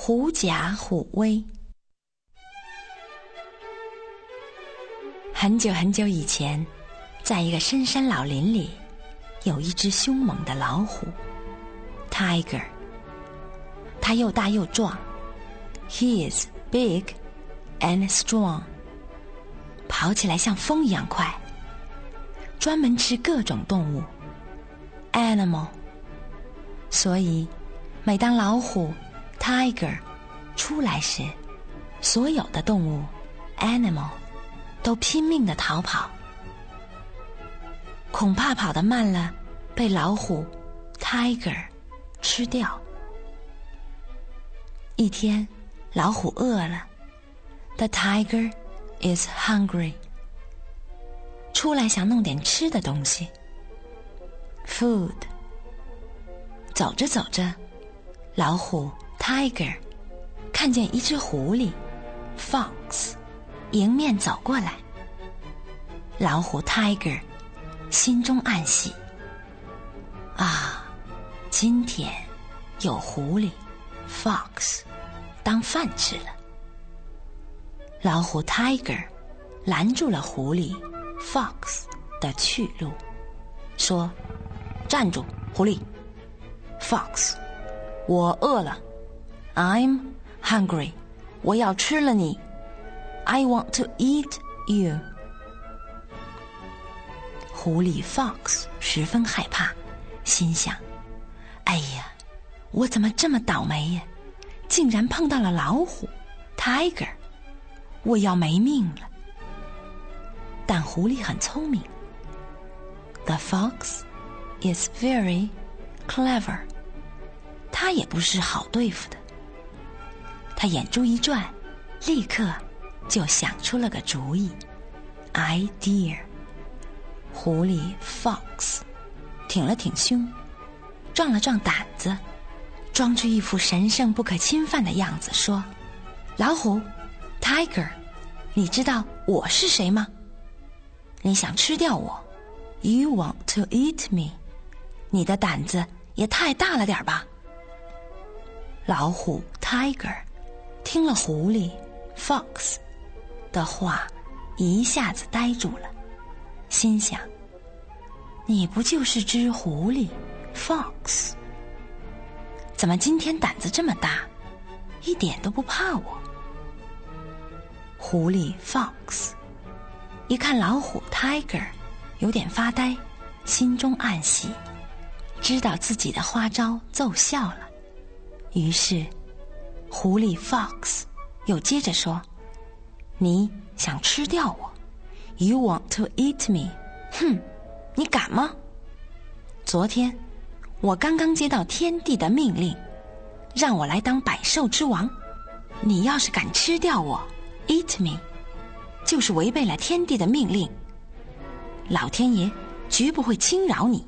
狐假虎威。很久很久以前，在一个深山老林里，有一只凶猛的老虎 Tiger。 它又大又壮， He is big and strong， 跑起来像风一样快，专门吃各种动物 Animal。 所以每当老虎 Tiger 出来时，所有的动物 Animal 都拼命地逃跑，恐怕跑得慢了被老虎 Tiger 吃掉。一天，老虎饿了， The tiger is hungry， 出来想弄点吃的东西 Food。 走着走着，老虎 Tiger 看见一只狐狸 Fox 迎面走过来，老虎 Tiger 心中暗喜，啊，今天有狐狸 Fox 当饭吃了。老虎 Tiger 拦住了狐狸 Fox 的去路，说：站住，狐狸 Fox， 我饿了， I'm hungry， 我要吃了你， I want to eat you。 狐狸 Fox 十分害怕，心想：哎呀，我怎么这么倒霉呀，竟然碰到了老虎 Tiger， 我要没命了。但狐狸很聪明， The fox is very clever， 他也不是好对付的。他眼珠一转，立刻就想出了个主意 idea。 狐狸 Fox 挺了挺胸，壮了壮胆子，装出一副神圣不可侵犯的样子，说：老虎 Tiger， 你知道我是谁吗？你想吃掉我， You want to eat me， 你的胆子也太大了点吧。老虎 Tiger 听了狐狸 Fox 的话，一下子呆住了，心想：你不就是只狐狸 Fox， 怎么今天胆子这么大，一点都不怕我？狐狸 Fox 一看老虎 Tiger 有点发呆，心中暗喜，知道自己的花招奏效了。于是狐狸 Fox 又接着说：你想吃掉我， You want to eat me， 哼，你敢吗？昨天我刚刚接到天帝的命令，让我来当百兽之王，你要是敢吃掉我 eat me， 就是违背了天帝的命令，老天爷绝不会轻饶你。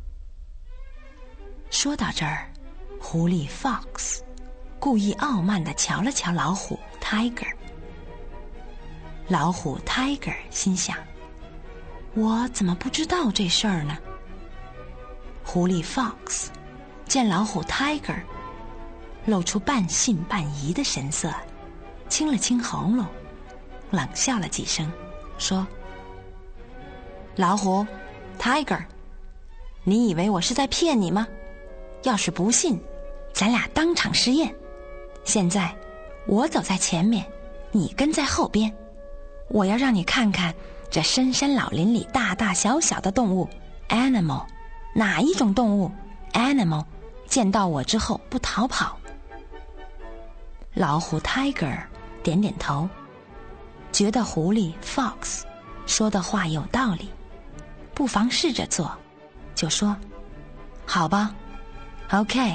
说到这儿，狐狸 Fox 故意傲慢地瞧了瞧老虎 Tiger。 老虎 Tiger 心想：我怎么不知道这事儿呢？狐狸 Fox 见老虎 Tiger 露出半信半疑的神色，清了清喉咙，冷笑了几声，说：老虎 Tiger， 你以为我是在骗你吗？要是不信，咱俩当场试验。现在我走在前面，你跟在后边，我要让你看看这深山老林里大大小小的动物 Animal， 哪一种动物 Animal 见到我之后不逃跑。老虎 Tiger 点点头，觉得狐狸 Fox 说的话有道理，不妨试着做，就说：好吧 OK。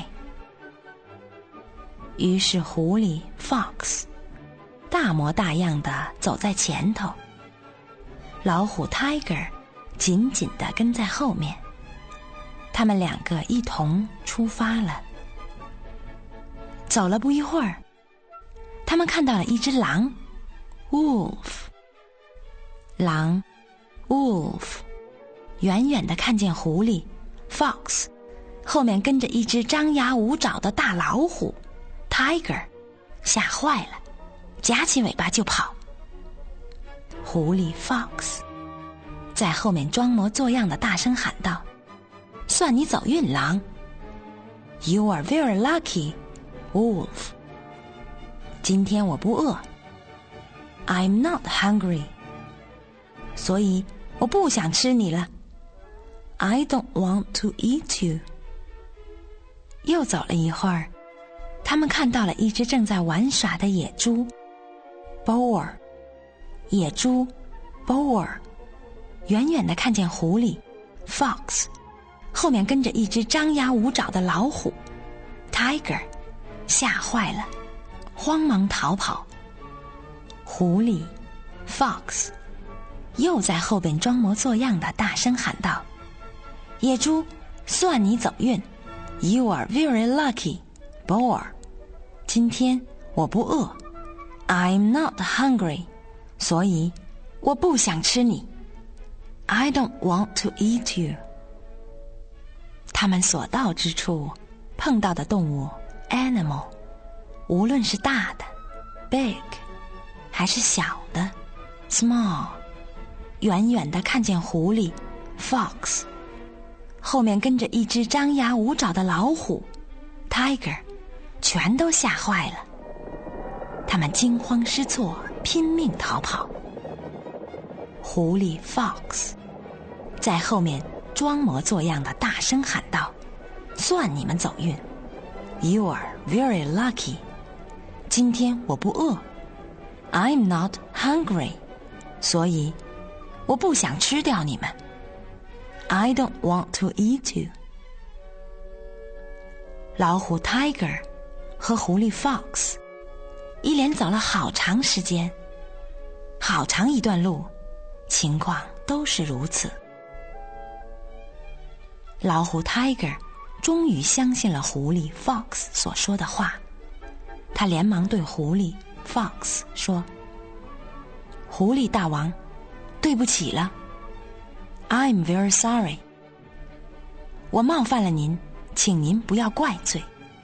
于是狐狸 Fox 大模大样地走在前头，老虎 Tiger 紧紧地跟在后面，他们两个一同出发了。走了不一会儿，他们看到了一只狼 Wolf。 狼 Wolf 远远地看见狐狸 Fox 后面跟着一只张牙舞爪的大老虎 Tiger， 吓坏了，夹起尾巴就跑。狐狸 Fox 在后面装模作样的大声喊道：算你走运，狼。 You are very lucky, Wolf. 今天我不饿。 I'm not hungry. 所以我不想吃你了。 I don't want to eat you. 又走了一会儿，他们看到了一只正在玩耍的野猪 Boar。 野猪 Boar 远远地看见狐狸 Fox， 后面跟着一只张牙舞爪的老虎 Tiger， 吓坏了，慌忙逃跑。狐狸 Fox 又在后边装模作样的大声喊道：野猪，算你走运。 You are very lucky, Boar. 今天我不饿。 I'm not hungry. 所以我不想吃你。 I don't want to eat you. 他们所到之处碰到的动物 animal， 无论是大的 big 还是小的 small， 远远地看见狐狸 Fox， 后面跟着一只张牙舞爪的老虎 Tiger， 全都吓坏了。他们惊慌失措，拼命逃跑。狐狸 Fox 在后面装模作样的大声喊道：算你们走运。 You are very lucky. 今天我不饿。 I'm not hungry. 所以我不想吃掉你们。 I don't want to eat you. 老虎 Tiger 和狐狸 Fox 一连走了好长时间，好长一段路，情况都是如此。老虎 Tiger 终于相信了狐狸 Fox 所说的话，他连忙对狐狸 Fox 说：狐狸大王，对不起了。 I'm very sorry. 我冒犯了您，请您不要怪罪。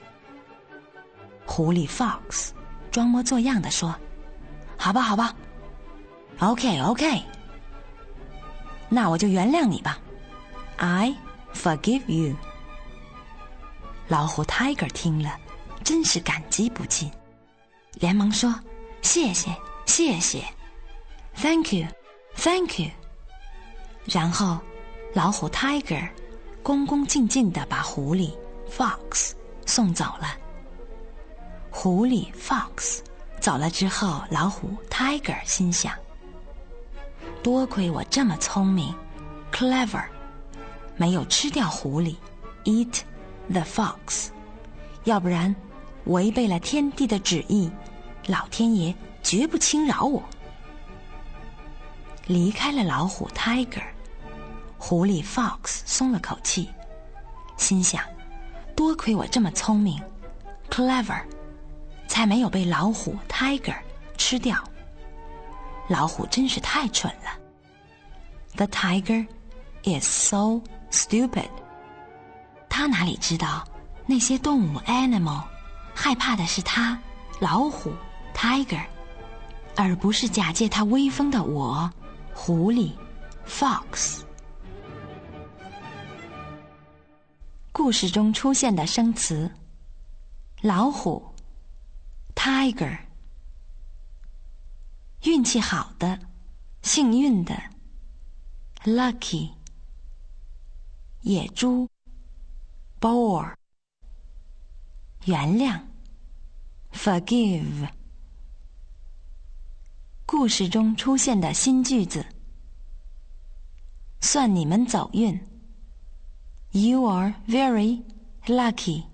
狐狸 Fox 装模作样地说：好吧好吧， OK， 那我就原谅你吧。 I forgive you. 老虎 Tiger 听了真是感激不尽，连忙说：谢谢谢谢， Thank you Thank you。 然后老虎 Tiger 恭恭敬敬地把狐狸 Fox 送走了。狐狸 Fox 走了之后，老虎 Tiger 心想：多亏我这么聪明 clever， 没有吃掉狐狸 eat the fox， 要不然违背了天地的旨意，老天爷绝不轻饶我。离开了老虎 Tiger， 狐狸 Fox 松了口气，心想：多亏我这么聪明 clever， 才没有被老虎 Tiger 吃掉。老虎真是太蠢了。 The tiger is so stupid。 他哪里知道那些动物 animal 害怕的是他老虎 Tiger， 而不是假借他威风的我狐狸 Fox。 故事中出现的生词：老虎 Tiger， 运气好的，幸运的 Lucky， 野猪 Boar， 原谅 Forgive。 故事中出现的新句子：算你们走运 You are very lucky。